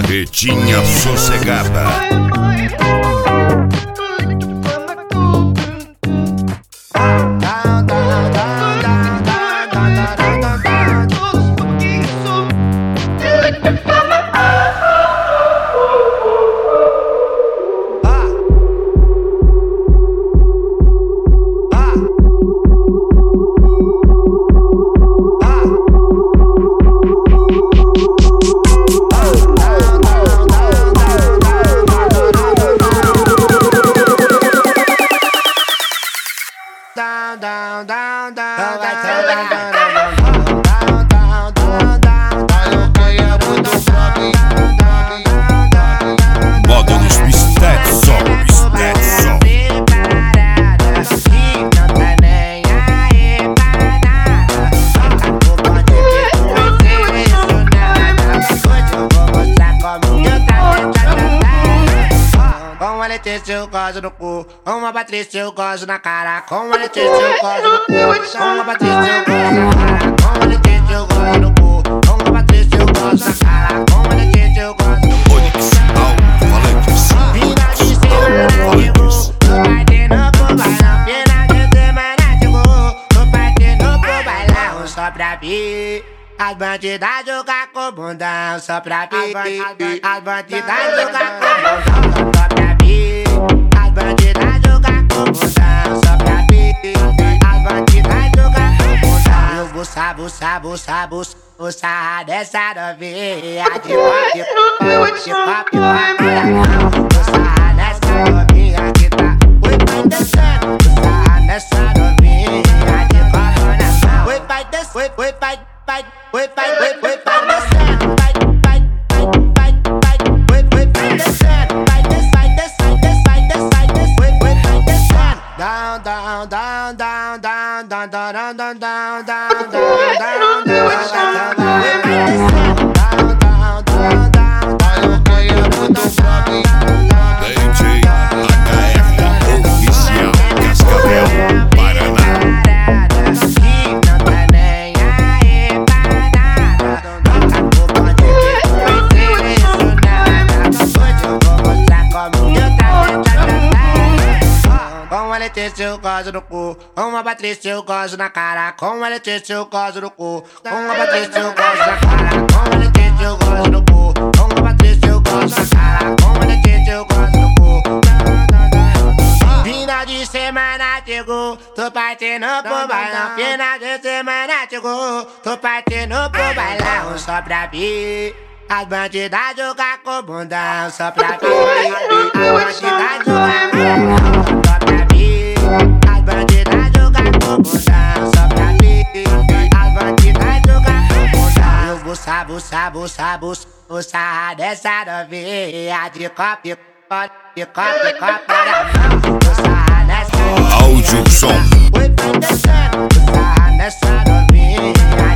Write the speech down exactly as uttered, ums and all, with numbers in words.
Marretinha sossegada. Down, down, down, down, down, Modo nos Stat Sol, Stat Sol. Com a Letícia eu gosto no cu, com a Patrícia eu gosto na cara. Com a Letícia eu gosto no cu, com a Patrícia eu gosto na cara. Com a Letícia eu gosto no cu, com a Patrícia eu gosto na cara. Com a Letícia eu gosto no cu. Onix, alto-falantes, Pina de semana chegou, tô batendo pro bailão. Pina de semana chegou, tô batendo pro bailão. Só pra ver as bandidas jogar com o bundão. Só pra ver as bandidas jogar com o bundão. Só pra ver as bandidas jogar com o bundão. Só pra ver as bandidas jogar com o bundão. Eu vou saber, saber, saber, saber dessa novinha de pop, de pop, de pop, vou sarrar nessa novinha que tá oi vai descendo. Vou sarrar nessa novinha de copo na mão. Oi vai descer, oi, oi vai, vai, oi vai, oi, oi vai descendo. Vai, vai, vai, vai, vai, oi, oi vai descendo. Vai des, vai des, vai des, vai des, vai des, oi, oi vai descendo. Down, down, down, down, down, down, down, down, down, down, down, down, down, down, down. Oi vai descendo. Down, down, down, down, down, down, down, down. D J H R Oficial, Cascavel, Paraná. Com a Letícia eu gosto no cu, com a Patrícia eu gosto na cara. Com a Letícia eu gosto no cu, com a Patrícia eu gosto na cara. Com a Letícia eu gosto no cu, com a Patrícia eu gosto na cara. Com a Letícia eu gosto no cu. Final de semana chegou, tô partindo pro bailão. Final de semana chegou, tô partindo pro bailão. Só pra ver as bandidas jogar com o bundão. Só pra ver as bandidas jogar com o bundão. Só pra ver as bandidas jogar com o bundão. Só pra ver as bandidas jogar com o bundão. Eu vou saber, saber, saber, vou sarrar dessa novinha de copo, de copo, de copo, de copo na mão. Vou sarrar nessa Áudio som. oi vai descendo, vou sarrar nessa novinha.